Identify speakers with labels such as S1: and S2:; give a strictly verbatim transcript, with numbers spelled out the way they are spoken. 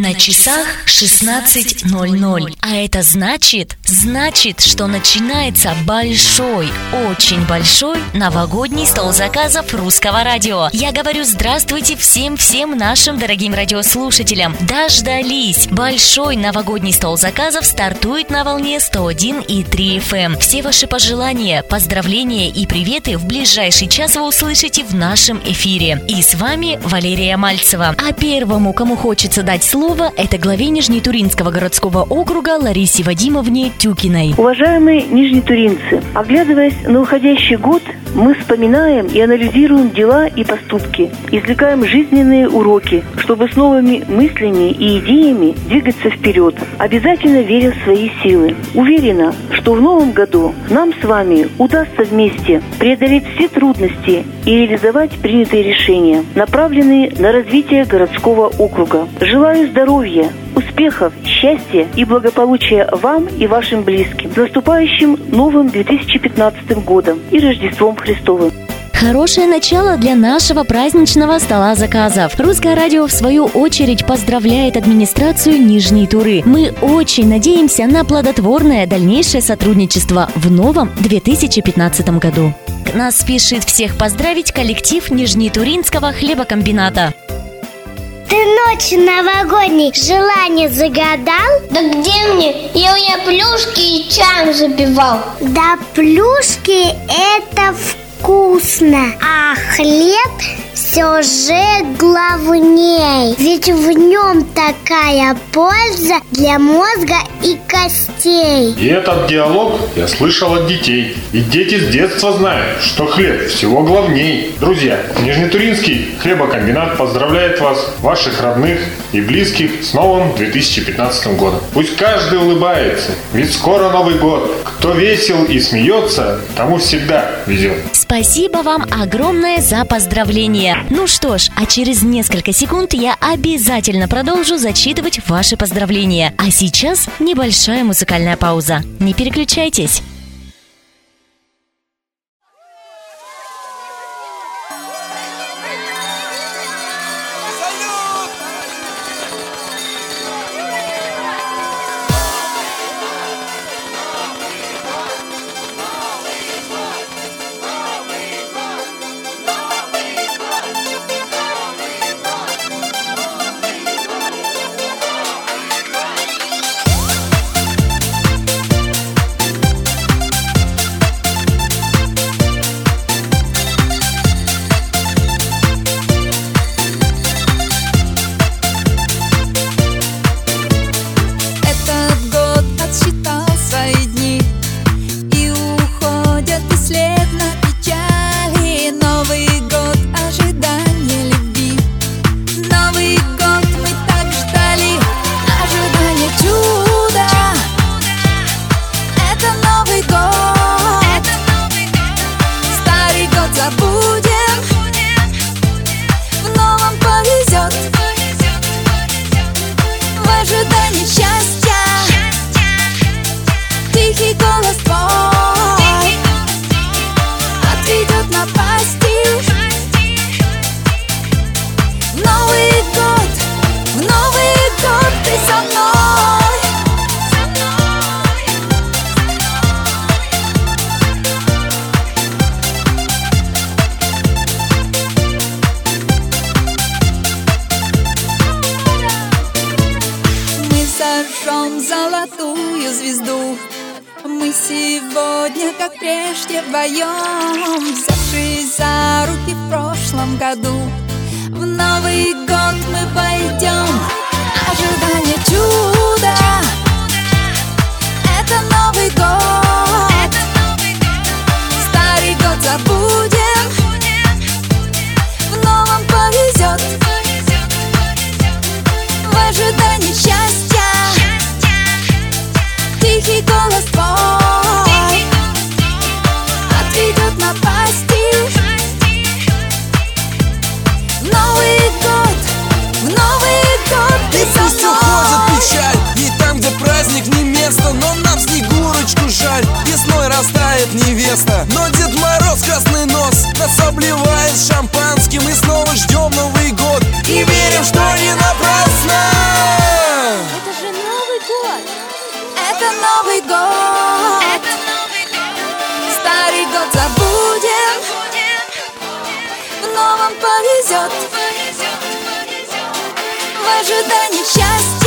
S1: На часах шестнадцать ноль ноль. А это значит, значит, что начинается большой, очень большой новогодний стол заказов Русского радио. Я говорю здравствуйте всем-всем нашим дорогим радиослушателям. Дождались! Большой новогодний стол заказов стартует на волне сто один и три эф эм. Все ваши пожелания, поздравления и приветы в ближайший час вы услышите в нашем эфире. И с вами Валерия Мальцева. А первому, кому хочется дать слово, это главе Нижнетуринского городского округа Ларисе Вадимовне Тюкиной.
S2: Уважаемые нижнетуринцы, оглядываясь на уходящий год, мы вспоминаем и анализируем дела и поступки, извлекаем жизненные уроки, чтобы с новыми мыслями и идеями двигаться вперед, обязательно веря в свои силы. Уверена, что в новом году нам с вами удастся вместе преодолеть все трудности и реализовать принятые решения, направленные на развитие городского округа. Желаю здоровья, успехов, счастья и благополучия вам и вашим близким. С наступающим новым две тысячи пятнадцатым годом и Рождеством Христовым!
S1: Хорошее начало для нашего праздничного стола заказов. Русское радио, в свою очередь, поздравляет администрацию Нижней Туры. Мы очень надеемся на плодотворное дальнейшее сотрудничество в новом две тысячи пятнадцатом году. Нас спешит всех поздравить коллектив Нижнетуринского хлебокомбината.
S3: Ты ночью новогодней желание загадал?
S4: Да где мне? Я у меня плюшки и чаем запивал.
S3: Да плюшки это вкусно, а хлеб все же главней. Ведь в нем такая польза для мозга и костей.
S5: И этот диалог я слышал от детей. И дети с детства знают, что хлеб всего главней. Друзья, Нижнетуринский хлебокомбинат поздравляет вас, ваших родных и близких с новым две тысячи пятнадцатым годом. Пусть каждый улыбается, ведь скоро Новый год. Кто весел и смеется, тому всегда везет.
S1: Спасибо вам огромное за поздравления. Ну что ж, а через несколько секунд я обязательно продолжу зачитывать ваши поздравления. А сейчас небольшая музыкальная пауза. Не переключайтесь.
S6: Золотую звезду мы сегодня, как прежде, вдвоем, взявшись за руки в прошлом году, в Новый год мы пойдем. Ожидание чуда — это Новый год. Старый год забудем, в новом повезет. В ожидании счастья тихий голос твой отведет напасти. В Новый год, в Новый год Новый год. Старый год забудем, в новом повезет. В ожидании счастья